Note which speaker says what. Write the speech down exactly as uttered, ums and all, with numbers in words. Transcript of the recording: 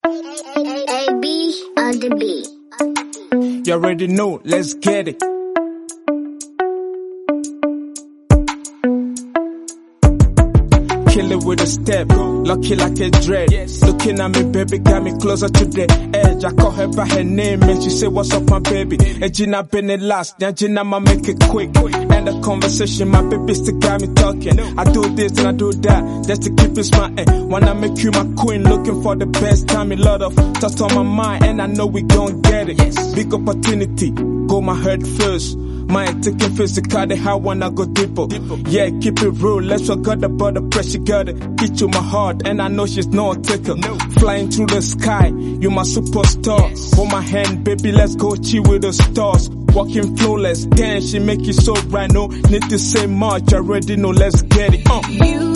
Speaker 1: A B on the beat.
Speaker 2: You already know, let's get it. Kill it with a step, lucky like a dread. Looking at me, baby, got me closer to the edge. I call her by her name and she say, what's up, my baby? And Gina been it last, now Gina ma make it quick. And the conversation, my baby still got me talking. I do this and I do that, just to keep it smiling. Wanna make you my queen, looking for the best time. A lot of thoughts on my mind, and I know we gon' get it. Big opportunity, go my head first. Mind taking physical, they how wanna go deeper. Yeah, keep it real, let's forget about the pressure, got it. Hit to my heart, and I know she's no taker. Flying through the sky, you my superstar. Hold my hand, baby, let's go chill with the stars. Walking flawless, damn, she make it so right, no need to say much, already know, let's get it. Uh.
Speaker 3: You